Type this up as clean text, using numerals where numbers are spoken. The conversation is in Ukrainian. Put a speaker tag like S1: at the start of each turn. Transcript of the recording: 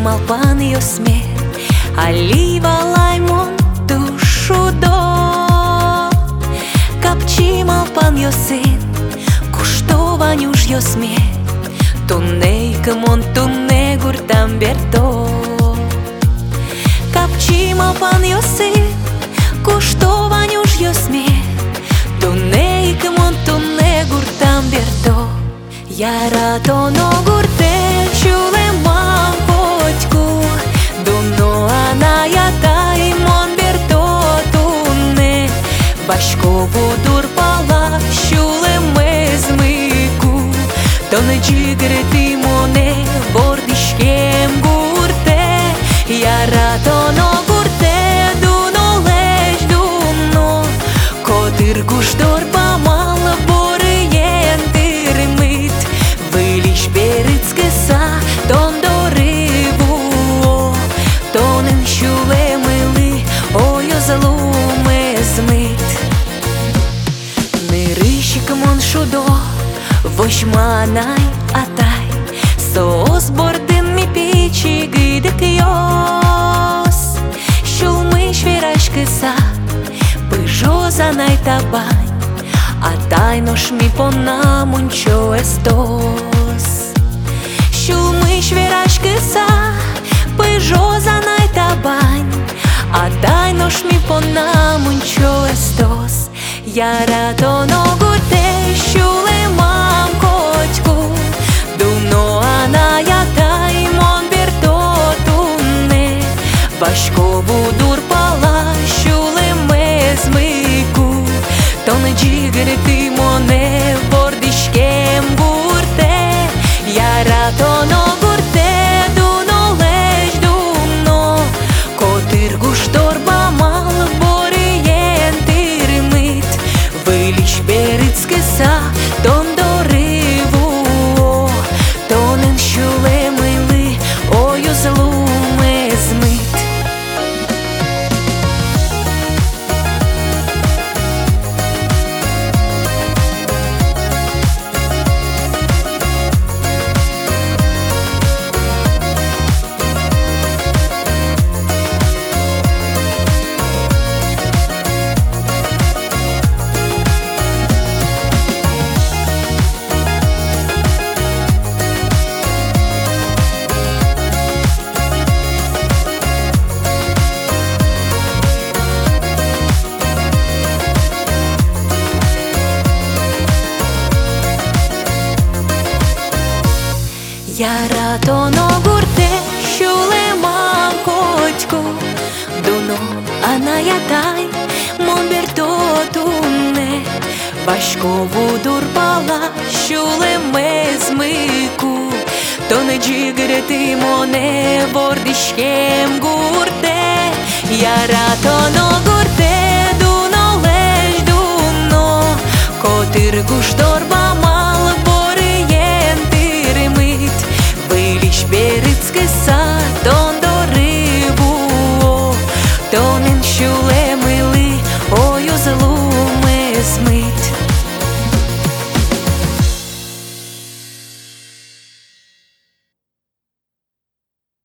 S1: malpan josmie, aliva laimon dušu do. Kapči malpan josin, kuštovan už josmie, tu neikmon tu negurtam berto. Kapči malpan josin, kuštovan už josmie, tu neikmon tu negurtam berto. Я рато ногурте чулемам котку, дуно ана ятай мон берто туне, башкову дурпала чулеме змику, то не джигрети моне бордишкем гурте. Я рато ногурте дуно леж дуно, котир гуш дорпамал бориен тирмит. Вилиш берицкеса тон дориву, тонен шулемили ой озлуме змит. Ниришик мон шудо вошманай атай, соос бордин ми пичи гидек йос. Шулми швирашкеса пыжозанай табань, a tajnoš mi po namunčo estos. Šulmi šviraške sa păjozanai tabaň, a tajnoš mi po namunčo estos. Ja rado nogurte šulemam kočku, duno ana jataj mon berto tune, baškovu durpala šuleme zmiku. То не джигрети моне бордишкем гурте. Я рато ногурте дуно леж дуно, котир гуш дорба мал бориен тирмит. Вилиш берицкеса тон дориву, тонен шулемили ой озлуме змит. Я рато ногурте шулемам котку, дуно ана ятай мон берто туне, башкову дурпала шулеме змику. То не джигрети моне бордишкем гурте. Я рато ногурте дуно леж дуно, котир гуш дорба мал бориен тирмит. Вилиш берицкеса тон дориву, тонен шулемили ой озлуме змит.